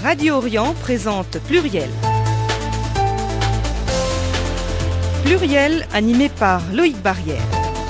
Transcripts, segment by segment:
Radio Orient présente Pluriel. Pluriel animé par Loïc Barrière.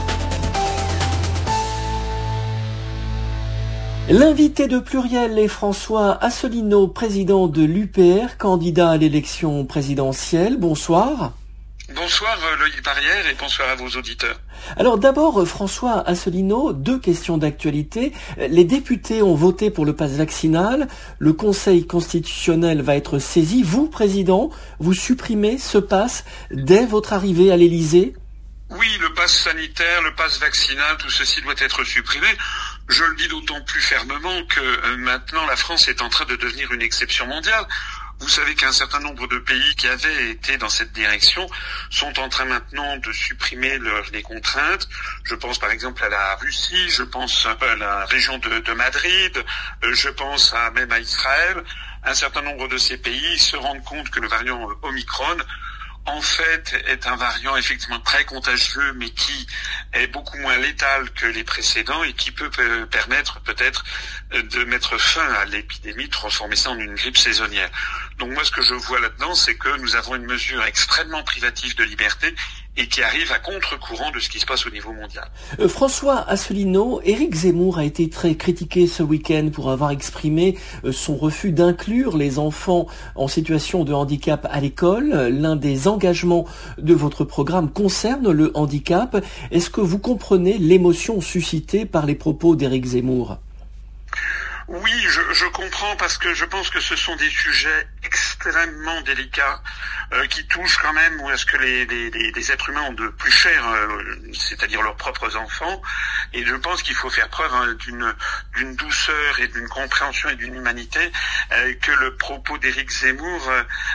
L'invité de Pluriel est François Asselineau, président de l'UPR, candidat à l'élection présidentielle. Bonsoir. Bonsoir Loïc Barrière et bonsoir à vos auditeurs. Alors d'abord, François Asselineau, deux questions d'actualité. Les députés ont voté pour le pass vaccinal. Le Conseil constitutionnel va être saisi. Vous, président, vous supprimez ce pass dès votre arrivée à l'Élysée ? Oui, le pass sanitaire, le pass vaccinal, tout ceci doit être supprimé. Je le dis d'autant plus fermement que maintenant la France est en train de devenir une exception mondiale. Vous savez qu'un certain nombre de pays qui avaient été dans cette direction sont en train maintenant de supprimer les contraintes. Je pense par exemple à la Russie, je pense à la région de Madrid, je pense même à Israël. Un certain nombre de ces pays se rendent compte que le variant Omicron en fait, est un variant effectivement très contagieux, mais qui est beaucoup moins létal que les précédents et qui peut permettre peut-être de mettre fin à l'épidémie, transformer ça en une grippe saisonnière. Donc moi, ce que je vois là-dedans, c'est que nous avons une mesure extrêmement privative de liberté et qui arrive à contre-courant de ce qui se passe au niveau mondial. François Asselineau, Éric Zemmour a été très critiqué ce week-end pour avoir exprimé son refus d'inclure les enfants en situation de handicap à l'école. L'un des engagements de votre programme concerne le handicap. Est-ce que vous comprenez l'émotion suscitée par les propos d'Éric Zemmour ? Oui, je comprends parce que je pense que ce sont des sujets extrêmement délicats qui touchent quand même où est-ce que les êtres humains ont de plus cher, c'est-à-dire leurs propres enfants. Et je pense qu'il faut faire preuve d'une douceur et d'une compréhension et d'une humanité que le propos d'Éric Zemmour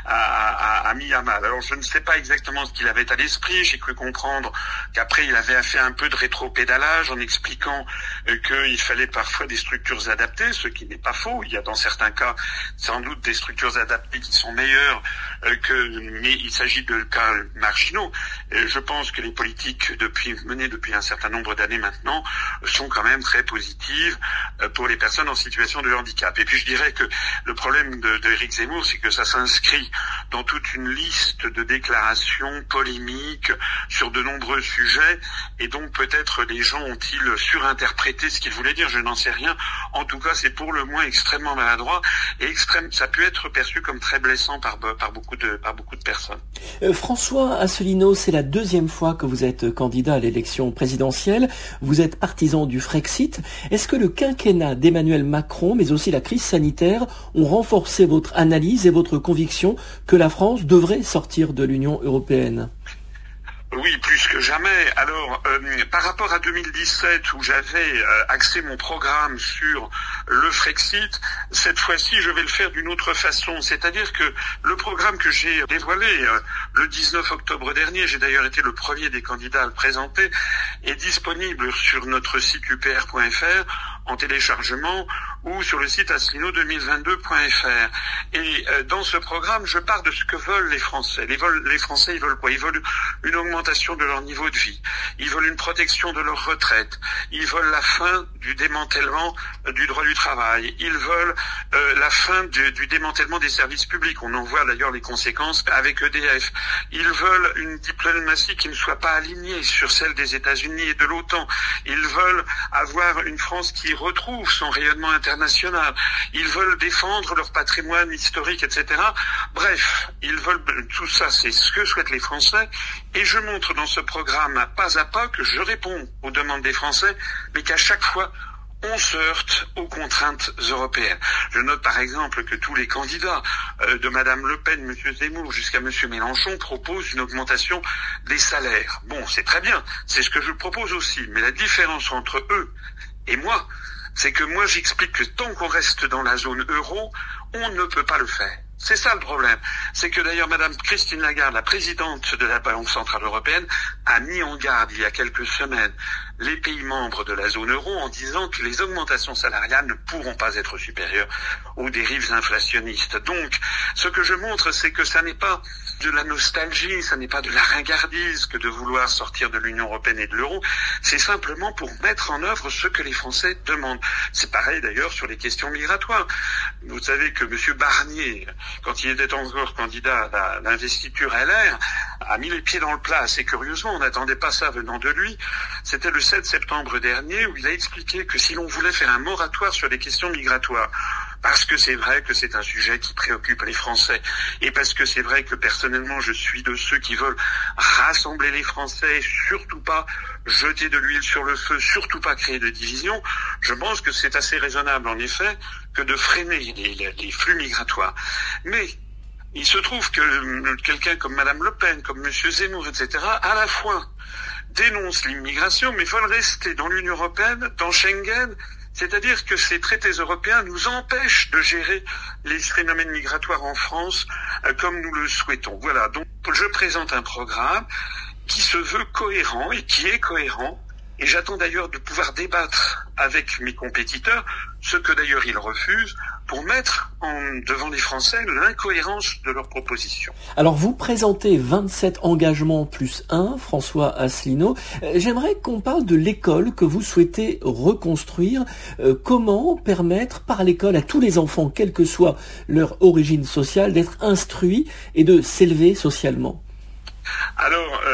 a mis à mal. Alors je ne sais pas exactement ce qu'il avait à l'esprit. J'ai cru comprendre qu'après il avait fait un peu de rétro-pédalage en expliquant qu'il fallait parfois des structures adaptées, ce qui n'est pas faux. Il y a dans certains cas sans doute des structures adaptées qui sont meilleures mais il s'agit de cas marginaux. Je pense que les politiques menées depuis un certain nombre d'années maintenant sont quand même très positives pour les personnes en situation de handicap. Et puis je dirais que le problème d'Éric Zemmour, c'est que ça s'inscrit dans toute une liste de déclarations polémiques sur de nombreux sujets, et donc peut-être les gens ont-ils surinterprété ce qu'il voulait dire, je n'en sais rien. En tout cas, c'est pour le moins extrêmement maladroit et ça peut être perçu comme très blessant par beaucoup de personnes. François Asselineau, c'est la deuxième fois que vous êtes candidat à l'élection présidentielle. Vous êtes partisan du Frexit. Est-ce que le quinquennat d'Emmanuel Macron, mais aussi la crise sanitaire, ont renforcé votre analyse et votre conviction que la France devrait sortir de l'Union européenne ? Oui, plus que jamais. Alors, par rapport à 2017, où j'avais axé mon programme sur le Frexit, cette fois-ci, je vais le faire d'une autre façon. C'est-à-dire que le programme que j'ai dévoilé le 19 octobre dernier, j'ai d'ailleurs été le premier des candidats à le présenter, est disponible sur notre site upr.fr en téléchargement ou sur le site asselineau2022.fr. Et dans ce programme, je pars de ce que veulent les Français. Les Français, ils veulent quoi ? Ils veulent une augmentation de leur niveau de vie. Ils veulent une protection de leur retraite. Ils veulent la fin du démantèlement du droit du travail. Ils veulent la fin du démantèlement des services publics. On en voit d'ailleurs les conséquences avec EDF. Ils veulent une diplomatie qui ne soit pas alignée sur celle des États-Unis et de l'OTAN. Ils veulent avoir une France qui retrouve son rayonnement international. Ils veulent défendre leur patrimoine historique, etc. Bref, ils veulent tout ça, c'est ce que souhaitent les Français. Et je montre dans ce programme, pas à pas, que je réponds aux demandes des Français, mais qu'à chaque fois, on se heurte aux contraintes européennes. Je note par exemple que tous les candidats, de Madame Le Pen, Monsieur Zemmour, jusqu'à Monsieur Mélenchon, proposent une augmentation des salaires. Bon, c'est très bien, c'est ce que je propose aussi, mais la différence entre eux et moi, c'est que moi j'explique que tant qu'on reste dans la zone euro, on ne peut pas le faire. C'est ça le problème. C'est que d'ailleurs Madame Christine Lagarde, la présidente de la Banque Centrale Européenne, a mis en garde il y a quelques semaines les pays membres de la zone euro en disant que les augmentations salariales ne pourront pas être supérieures aux dérives inflationnistes. Donc, ce que je montre, c'est que ça n'est pas de la nostalgie, ça n'est pas de la ringardise que de vouloir sortir de l'Union européenne et de l'euro, c'est simplement pour mettre en œuvre ce que les Français demandent. C'est pareil d'ailleurs sur les questions migratoires. Vous savez que M. Barnier, quand il était encore candidat à l'investiture LR, a mis les pieds dans le plat assez curieusement, on n'attendait pas ça venant de lui. C'était le 7 septembre dernier où il a expliqué que si l'on voulait faire un moratoire sur les questions migratoires, parce que c'est vrai que c'est un sujet qui préoccupe les Français, et parce que c'est vrai que personnellement je suis de ceux qui veulent rassembler les Français, surtout pas jeter de l'huile sur le feu, surtout pas créer de division, je pense que c'est assez raisonnable en effet que de freiner les flux migratoires. Mais il se trouve que quelqu'un comme Madame Le Pen, comme Monsieur Zemmour, etc., à la fois dénoncent l'immigration, mais veulent rester dans l'Union européenne, dans Schengen. C'est-à-dire que ces traités européens nous empêchent de gérer les phénomènes migratoires en France comme nous le souhaitons. Voilà, donc je présente un programme qui se veut cohérent et qui est cohérent. Et j'attends d'ailleurs de pouvoir débattre avec mes compétiteurs, ce que d'ailleurs ils refusent, pour mettre devant les Français l'incohérence de leurs propositions. Alors vous présentez 27 engagements plus 1, François Asselineau. J'aimerais qu'on parle de l'école que vous souhaitez reconstruire. Comment permettre par l'école à tous les enfants, quelle que soit leur origine sociale, d'être instruits et de s'élever socialement ? Alors,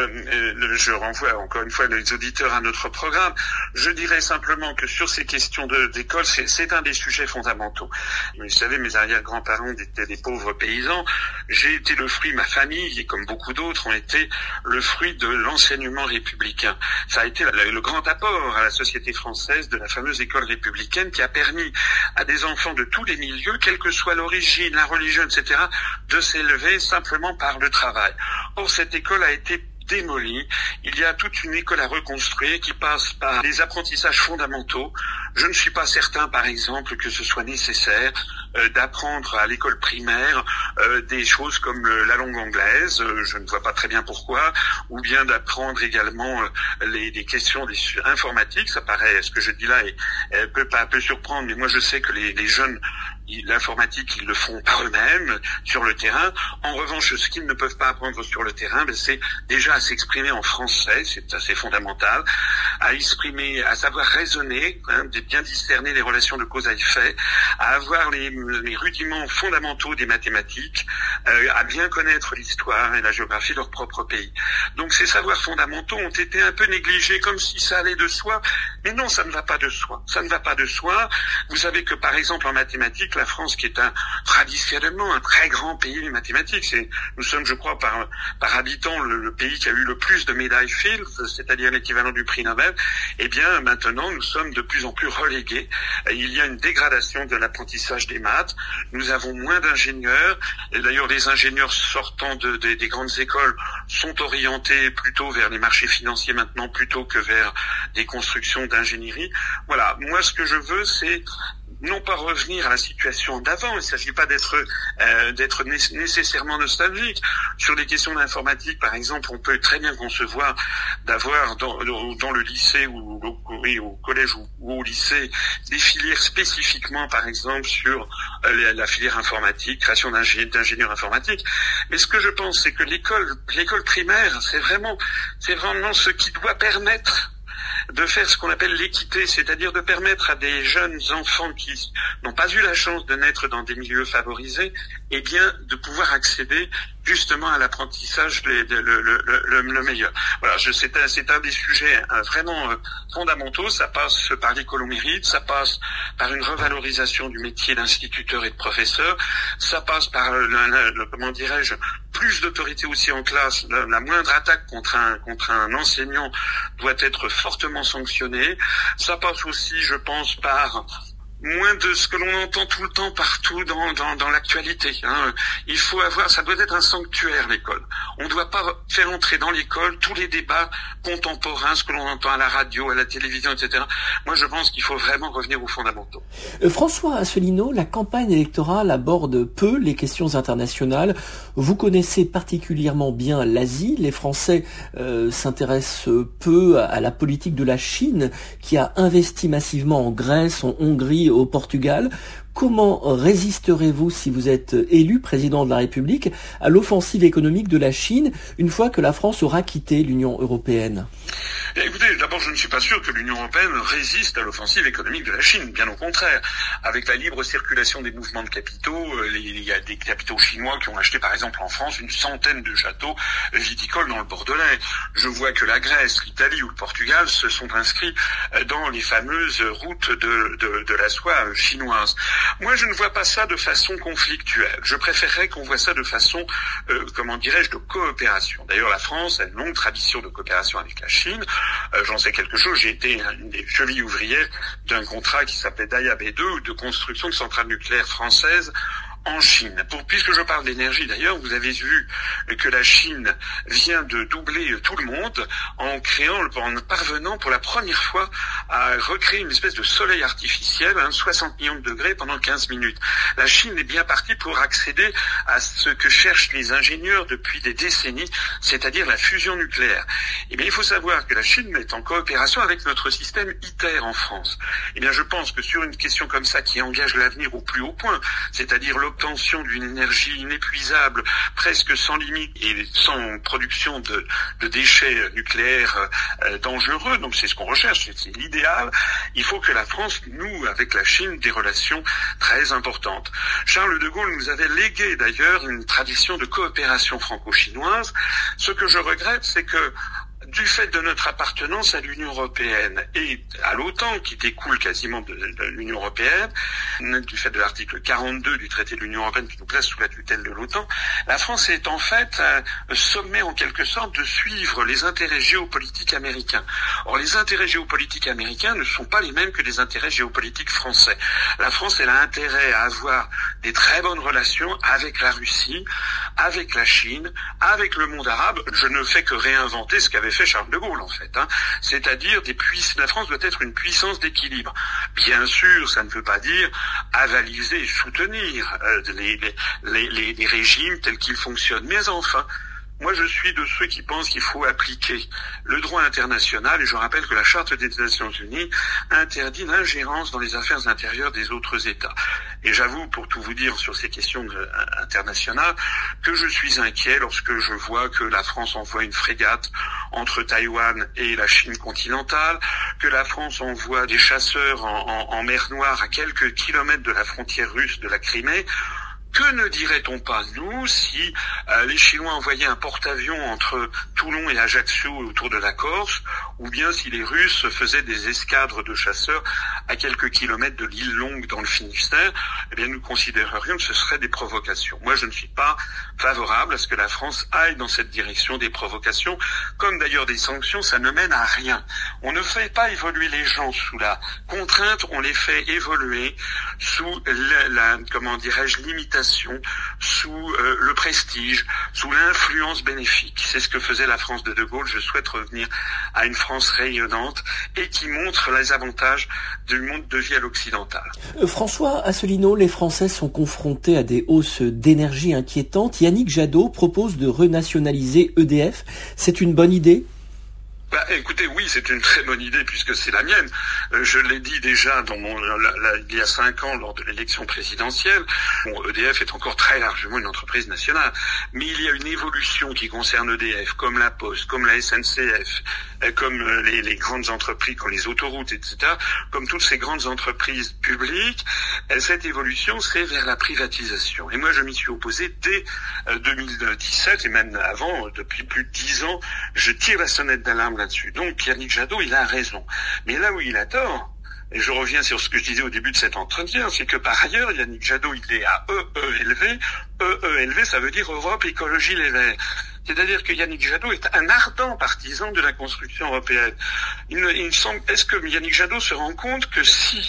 je renvoie encore une fois les auditeurs à notre programme. Je dirais simplement que sur ces questions d'école, c'est un des sujets fondamentaux. Vous savez, mes arrière-grands-parents étaient des pauvres paysans. J'ai été le fruit, ma famille, et comme beaucoup d'autres, ont été le fruit de l'enseignement républicain. Ça a été le grand apport à la société française de la fameuse école républicaine qui a permis à des enfants de tous les milieux, quelle que soit l'origine, la religion, etc., de s'élever simplement par le travail. Or, cette école a été démolie. Il y a toute une école à reconstruire qui passe par des apprentissages fondamentaux. Je ne suis pas certain, par exemple, que ce soit nécessaire d'apprendre à l'école primaire des choses comme la langue anglaise, je ne vois pas très bien pourquoi, ou bien d'apprendre également des questions informatiques. Ça paraît, ce que je dis là, peut surprendre, mais moi je sais que les jeunes, l'informatique, ils le font par eux-mêmes, sur le terrain. En revanche, ce qu'ils ne peuvent pas apprendre sur le terrain, c'est déjà à s'exprimer en français, c'est assez fondamental, à exprimer, à savoir raisonner, de bien discerner les relations de cause à effet, à avoir les rudiments fondamentaux des mathématiques, à bien connaître l'histoire et la géographie de leur propre pays. Donc ces savoirs fondamentaux ont été un peu négligés, comme si ça allait de soi, mais non, ça ne va pas de soi. Ça ne va pas de soi. Vous savez que, par exemple, en mathématiques, la France, qui est traditionnellement un très grand pays de mathématiques, nous sommes, je crois, par habitant, le pays qui a eu le plus de médailles Fields, c'est-à-dire l'équivalent du prix Nobel, eh bien, maintenant, nous sommes de plus en plus relégués. Il y a une dégradation de l'apprentissage des maths. Nous avons moins d'ingénieurs. Et d'ailleurs, les ingénieurs sortant des grandes écoles sont orientés plutôt vers les marchés financiers maintenant, plutôt que vers des constructions d'ingénierie. Voilà. Moi, ce que je veux, c'est non pas revenir à la situation d'avant, il ne s'agit pas d'être nécessairement nostalgique. Sur les questions d'informatique, par exemple, on peut très bien concevoir d'avoir dans le lycée ou au collège ou au lycée des filières spécifiquement, par exemple, sur la filière informatique, création d'ingénieurs informatiques. Mais ce que je pense, c'est que l'école primaire, c'est vraiment ce qui doit permettre de faire ce qu'on appelle l'équité, c'est-à-dire de permettre à des jeunes enfants qui n'ont pas eu la chance de naître dans des milieux favorisés, eh bien, de pouvoir accéder justement à l'apprentissage le meilleur. Voilà, c'est un des sujets vraiment fondamentaux. Ça passe par l'école au mérite, ça passe par une revalorisation du métier d'instituteur et de professeur, ça passe par comment dirais-je, plus d'autorité aussi en classe. La moindre attaque contre un enseignant doit être fortement sanctionnée. Ça passe aussi, je pense, par moins de ce que l'on entend tout le temps partout dans l'actualité. Il faut ça doit être un sanctuaire, l'école. On ne doit pas faire entrer dans l'école tous les débats contemporains, ce que l'on entend à la radio, à la télévision, etc. Moi, je pense qu'il faut vraiment revenir aux fondamentaux. François Asselineau, la campagne électorale aborde peu les questions internationales. Vous connaissez particulièrement bien l'Asie. Les Français s'intéressent peu à la politique de la Chine, qui a investi massivement en Grèce, en Hongrie, au Portugal. Comment résisterez-vous, si vous êtes élu président de la République, à l'offensive économique de la Chine une fois que la France aura quitté l'Union européenne ? Écoutez, d'abord, je ne suis pas sûr que l'Union européenne résiste à l'offensive économique de la Chine, bien au contraire. Avec la libre circulation des mouvements de capitaux, il y a des capitaux chinois qui ont acheté, par exemple, en France, une centaine de châteaux viticoles dans le Bordelais. Je vois que la Grèce, l'Italie ou le Portugal se sont inscrits dans les fameuses routes de la soie chinoise. Moi, je ne vois pas ça de façon conflictuelle. Je préférerais qu'on voit ça de façon, de coopération. D'ailleurs, la France a une longue tradition de coopération avec la Chine. J'en sais quelque chose. J'ai été une des chevilles ouvrières d'un contrat qui s'appelait Daya B2 de construction de centrales nucléaires françaises en Chine. Puisque je parle d'énergie d'ailleurs, vous avez vu que la Chine vient de doubler tout le monde en parvenant pour la première fois à recréer une espèce de soleil artificiel, 60 millions de degrés pendant 15 minutes. La Chine est bien partie pour accéder à ce que cherchent les ingénieurs depuis des décennies, c'est-à-dire la fusion nucléaire. Eh bien, il faut savoir que la Chine est en coopération avec notre système ITER en France. Eh bien, je pense que sur une question comme ça qui engage l'avenir au plus haut point, c'est-à-dire l'obtention d'une énergie inépuisable, presque sans limite et sans production de déchets nucléaires dangereux, donc c'est ce qu'on recherche, c'est l'idéal. Il faut que la France noue avec la Chine des relations très importantes. Charles de Gaulle nous avait légué d'ailleurs une tradition de coopération franco-chinoise. Ce que je regrette, c'est que du fait de notre appartenance à l'Union européenne et à l'OTAN, qui découle quasiment de l'Union européenne, du fait de l'article 42 du traité de l'Union européenne qui nous place sous la tutelle de l'OTAN, la France est en fait sommée en quelque sorte de suivre les intérêts géopolitiques américains. Or, les intérêts géopolitiques américains ne sont pas les mêmes que les intérêts géopolitiques français. La France, elle a intérêt à avoir des très bonnes relations avec la Russie, avec la Chine, avec le monde arabe. Je ne fais que réinventer ce qu'avait fait Charles de Gaulle, en fait. C'est-à-dire la France doit être une puissance d'équilibre. Bien sûr, ça ne veut pas dire avaliser et soutenir les régimes tels qu'ils fonctionnent. Mais enfin, moi, je suis de ceux qui pensent qu'il faut appliquer le droit international, et je rappelle que la Charte des Nations Unies interdit l'ingérence dans les affaires intérieures des autres États. Et j'avoue, pour tout vous dire sur ces questions internationales, que je suis inquiet lorsque je vois que la France envoie une frégate entre Taïwan et la Chine continentale, que la France envoie des chasseurs en mer Noire à quelques kilomètres de la frontière russe de la Crimée. Que ne dirait-on pas, nous, si les Chinois envoyaient un porte-avions entre Toulon et Ajaccio autour de la Corse, ou bien si les Russes faisaient des escadres de chasseurs à quelques kilomètres de l'île Longue dans le Finistère? Eh bien, nous considérerions que ce seraient des provocations. Moi, je ne suis pas favorable à ce que la France aille dans cette direction des provocations, comme d'ailleurs des sanctions, ça ne mène à rien. On ne fait pas évoluer les gens sous la contrainte, on les fait évoluer sous l'imitation, sous le prestige, sous l'influence bénéfique. C'est ce que faisait la France de Gaulle. Je souhaite revenir à une France rayonnante et qui montre les avantages du monde de vie à l'occidental. François Asselineau, les Français sont confrontés à des hausses d'énergie inquiétantes. Yannick Jadot propose de renationaliser EDF. C'est une bonne idée ? Écoutez, oui, c'est une très bonne idée puisque c'est la mienne. Je l'ai dit déjà il y a 5 ans lors de l'élection présidentielle. EDF est encore très largement une entreprise nationale, mais il y a une évolution qui concerne EDF, comme la Poste, comme la SNCF, comme les grandes entreprises, comme les autoroutes, etc., comme toutes ces grandes entreprises publiques. Cette évolution, c'est vers la privatisation. Et moi, je m'y suis opposé dès 2017 et même avant, depuis plus de 10 ans, je tire la sonnette d'alarme là-dessus. Donc Yannick Jadot, il a raison. Mais là où il a tort, et je reviens sur ce que je disais au début de cet entretien, c'est que par ailleurs, Yannick Jadot, il est à EELV. EELV, ça veut dire Europe Écologie Les Verts. C'est-à-dire que Yannick Jadot est un ardent partisan de la construction européenne. Est-ce que Yannick Jadot se rend compte que si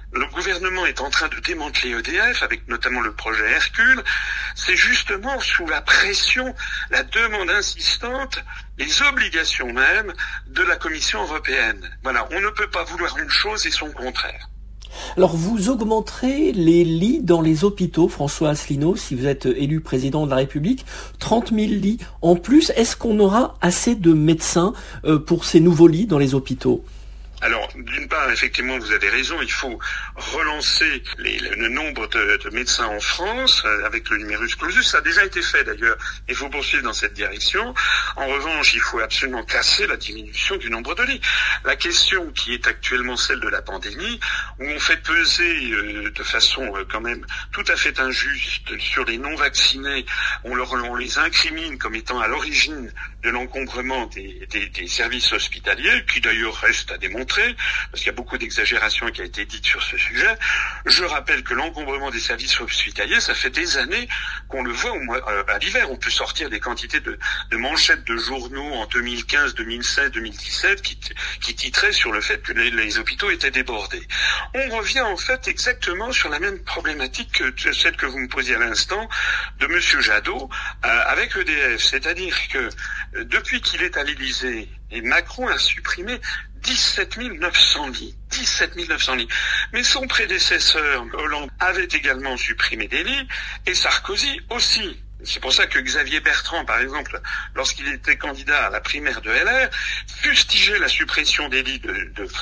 le gouvernement est en train de démanteler EDF, avec notamment le projet Hercule, c'est justement sous la pression, la demande insistante, les obligations même de la Commission européenne. Voilà, on ne peut pas vouloir une chose et son contraire. Alors vous augmenterez les lits dans les hôpitaux, François Asselineau, si vous êtes élu président de la République, 30 000 lits en plus. Est-ce qu'on aura assez de médecins pour ces nouveaux lits dans les hôpitaux ? Alors, d'une part, effectivement, vous avez raison, il faut relancer le nombre de médecins en France avec le numerus clausus. Ça a déjà été fait d'ailleurs, il faut poursuivre dans cette direction. En revanche, il faut absolument casser la diminution du nombre de lits. La question qui est actuellement celle de la pandémie, où on fait peser de façon quand même tout à fait injuste sur les non-vaccinés, on les incrimine comme étant à l'origine de l'encombrement des services hospitaliers, qui d'ailleurs reste à démontrer, parce qu'il y a beaucoup d'exagération qui a été dite sur ce sujet. Je rappelle que l'encombrement des services hospitaliers, ça fait des années qu'on le voit à l'hiver. On peut sortir des quantités de manchettes de journaux en 2015, 2016, 2017 qui titraient sur le fait que les hôpitaux étaient débordés. On revient en fait exactement sur la même problématique que celle que vous me posiez à l'instant de Monsieur Jadot avec EDF. C'est-à-dire que depuis qu'il est à l'Élysée, et Macron a supprimé 17 900 lits. 17 900 lits. Mais son prédécesseur, Hollande, avait également supprimé des lits, et Sarkozy aussi. C'est pour ça que Xavier Bertrand, par exemple, lorsqu'il était candidat à la primaire de LR, fustigeait la suppression des lits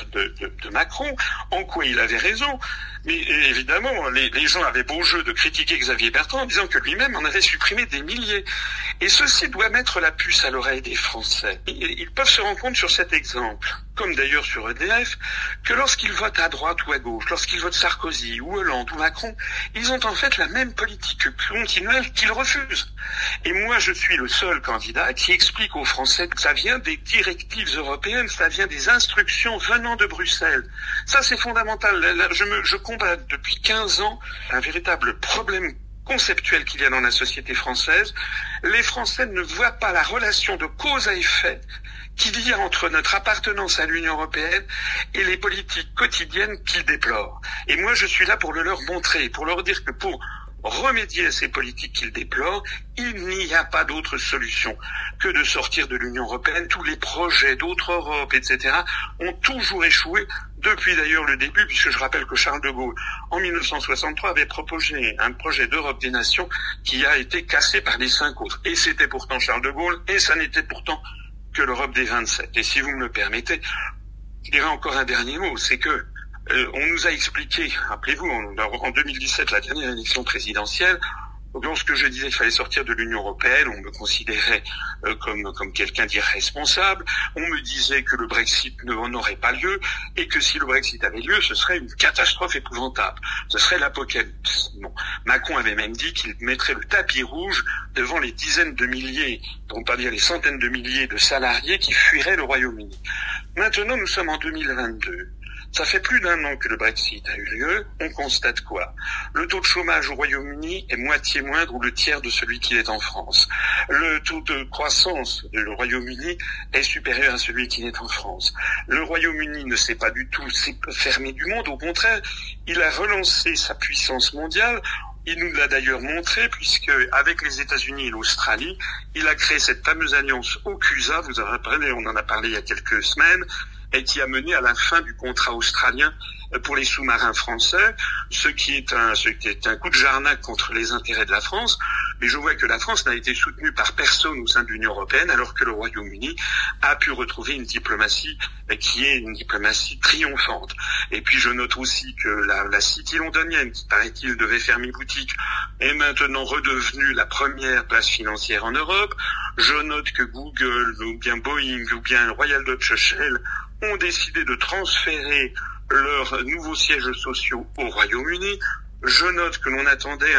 de Macron, en quoi il avait raison. Mais évidemment, les gens avaient beau jeu de critiquer Xavier Bertrand en disant que lui-même en avait supprimé des milliers. Et ceci doit mettre la puce à l'oreille des Français. Ils peuvent se rendre compte sur cet exemple, comme d'ailleurs sur EDF, que lorsqu'ils votent à droite ou à gauche, lorsqu'ils votent Sarkozy ou Hollande ou Macron, ils ont en fait la même politique continuelle qu'ils refusent. Et moi, je suis le seul candidat qui explique aux Français que ça vient des directives européennes, ça vient des instructions venant de Bruxelles. Ça, c'est fondamental. Je combat depuis 15 ans un véritable problème conceptuel qu'il y a dans la société française. Les Français ne voient pas la relation de cause à effet qu'il y a entre notre appartenance à l'Union européenne et les politiques quotidiennes qu'ils déplorent. Et moi, je suis là pour le leur montrer, pour leur dire que pour remédier à ces politiques qu'ils déplorent, il n'y a pas d'autre solution que de sortir de l'Union européenne. Tous les projets d'autres Europes, etc., ont toujours échoué depuis d'ailleurs le début, puisque je rappelle que Charles de Gaulle, en 1963, avait proposé un projet d'Europe des nations qui a été cassé par les 5 autres. Et c'était pourtant Charles de Gaulle, et ça n'était pourtant que l'Europe des 27. Et si vous me le permettez, je dirais encore un dernier mot, c'est que on nous a expliqué, rappelez-vous, en 2017, la dernière élection présidentielle, lorsque je disais qu'il fallait sortir de l'Union européenne, on me considérait comme quelqu'un d'irresponsable. On me disait que le Brexit n'aurait pas lieu et que si le Brexit avait lieu, ce serait une catastrophe épouvantable. Ce serait l'apocalypse. Bon. Macron avait même dit qu'il mettrait le tapis rouge devant les dizaines de milliers, pour ne pas dire les centaines de milliers de salariés qui fuiraient le Royaume-Uni. Maintenant, nous sommes en 2022. Ça fait plus d'1 an que le Brexit a eu lieu. On constate quoi? Le taux de chômage au Royaume-Uni est moitié moindre ou le tiers de celui qu'il est en France. Le taux de croissance du Royaume-Uni est supérieur à celui qui est en France. Le Royaume-Uni ne s'est pas du tout fermé du monde. Au contraire, il a relancé sa puissance mondiale. Il nous l'a d'ailleurs montré, puisque avec les États-Unis et l'Australie, il a créé cette fameuse alliance AUKUSA, vous en rappelez, on en a parlé il y a quelques semaines, et qui a mené à la fin du contrat australien pour les sous-marins français, ce qui est un coup de jarnac contre les intérêts de la France. Mais je vois que la France n'a été soutenue par personne au sein de l'Union européenne, alors que le Royaume-Uni a pu retrouver une diplomatie qui est une diplomatie triomphante. Et puis je note aussi que la City londonienne, qui paraît-il devait fermer boutique, est maintenant redevenue la première place financière en Europe. Je note que Google, ou bien Boeing, ou bien Royal Dutch Shell ont décidé de transférer leurs nouveaux sièges sociaux au Royaume-Uni. Je note que l'on attendait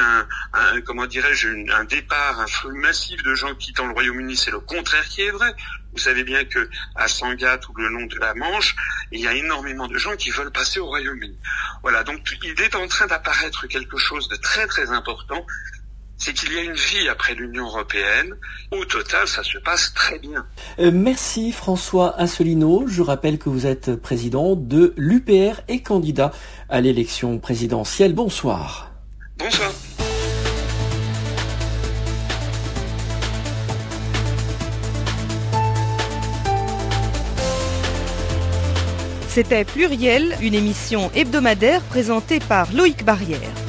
un départ, un flux massif de gens quittant le Royaume-Uni. C'est le contraire qui est vrai. Vous savez bien que à Sangatte ou le long de la Manche, il y a énormément de gens qui veulent passer au Royaume-Uni. Voilà, donc il est en train d'apparaître quelque chose de très très important. c'est qu'il y a une vie après l'Union européenne. Au total, ça se passe très bien. Merci François Asselineau. Je rappelle que vous êtes président de l'UPR et candidat à l'élection présidentielle. Bonsoir. Bonsoir. C'était Pluriel, une émission hebdomadaire présentée par Loïc Barrière.